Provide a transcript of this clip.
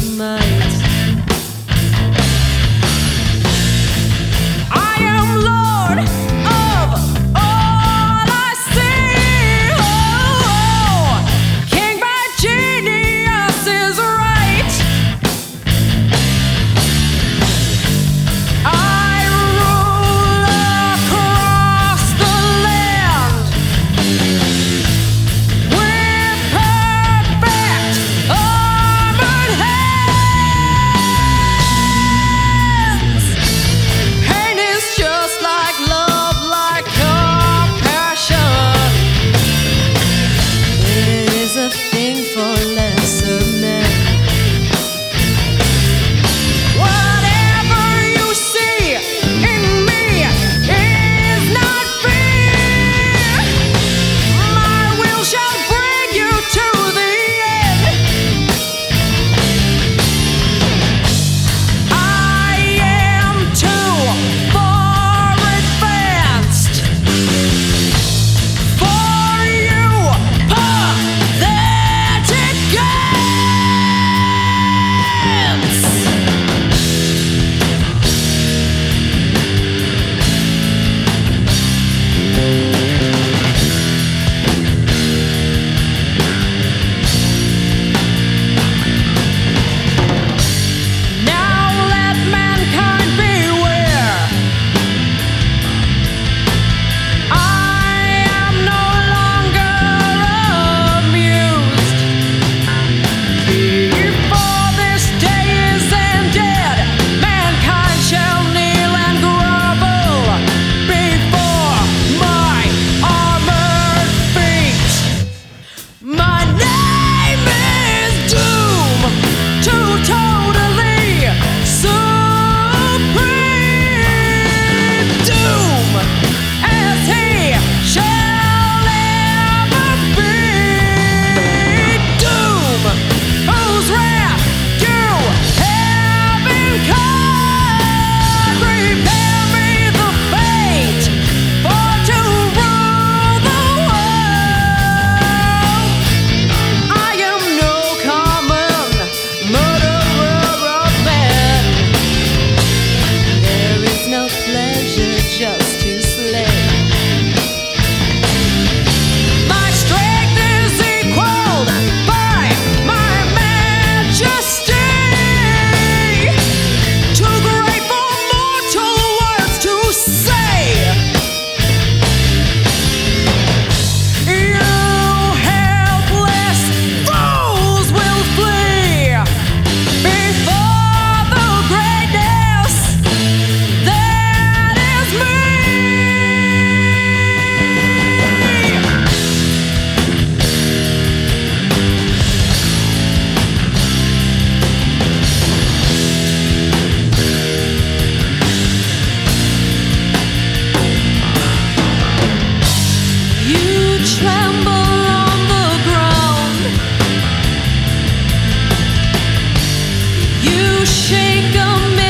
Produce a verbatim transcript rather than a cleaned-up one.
might. I am Lord of all I see. Oh, King by genius is right. I rule across the land with perfect armored hands. Pain is just like love, like compassion. It is a thing for lesser men. Whatever you see in me is not fear. My will shall bring you to the end. I am too far advanced for you pathetic ants. Now let mankind beware. I am no longer amused. Before this day is ended, mankind shall kneel and grovel before my armored feet. My name is Doom, to totally supreme doom, as he shall ever be. Doom, whose wrath you have incurred. Prepare me the fate for to rule the world. I am no common murderer of men. There is no pleasure just to slay. My strength is equaled by my majesty. Too great for mortal words to say. You helpless fools will flee before the greatness that is me. You tremble on the ground. You shake a